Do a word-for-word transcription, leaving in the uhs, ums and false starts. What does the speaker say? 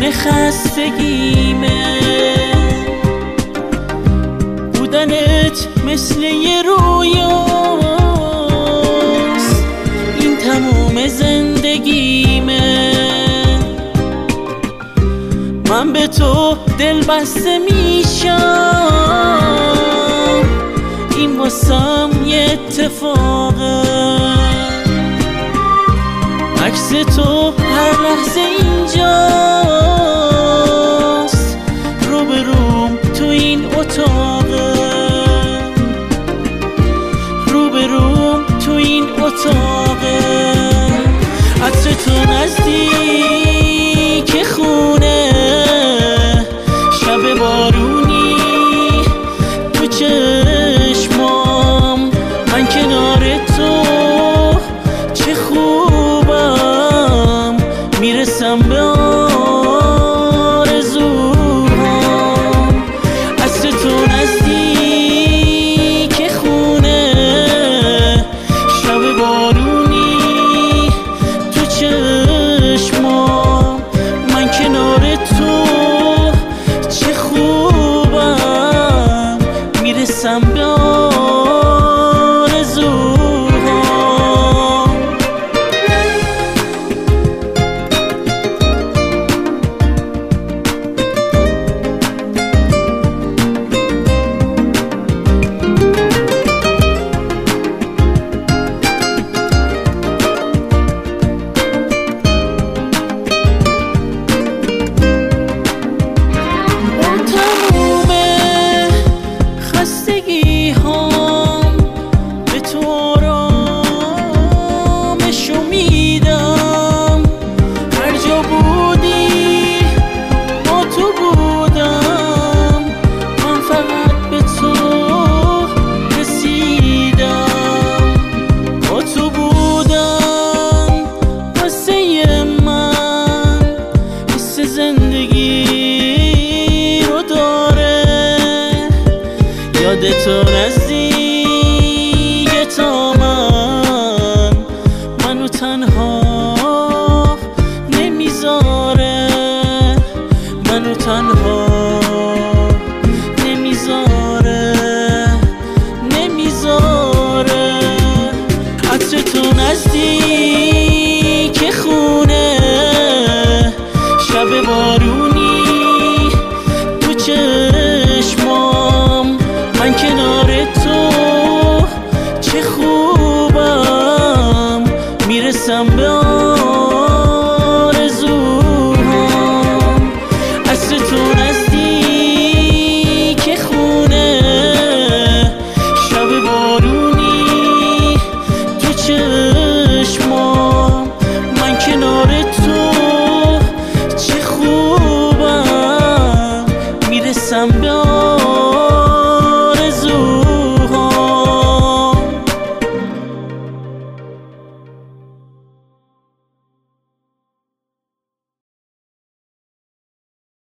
خستگیمه. بودنت مثل یه رویاست، این تموم زندگیمه. من به تو دل بسته میشم، این واسم یه اتفاقه. عکس تو هر لحظه اینجاست، رو به روم تو این اتاقه، رو به روم تو این اتاقه. عطر تو نزدیک خونه، شب بارونی تو چشمام، من کنار تو چه خوبم، میرسم به